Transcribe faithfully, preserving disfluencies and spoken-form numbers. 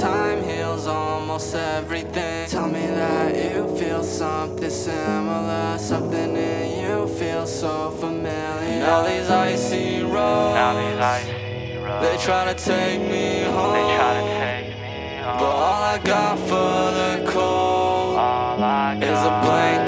time heals almost everything. Tell me that you feel something similar. Something in you feels so familiar. Now these icy roads, Now these icy roads, they try to take me home. they try to take me home. But all I got for the cold All I is a blank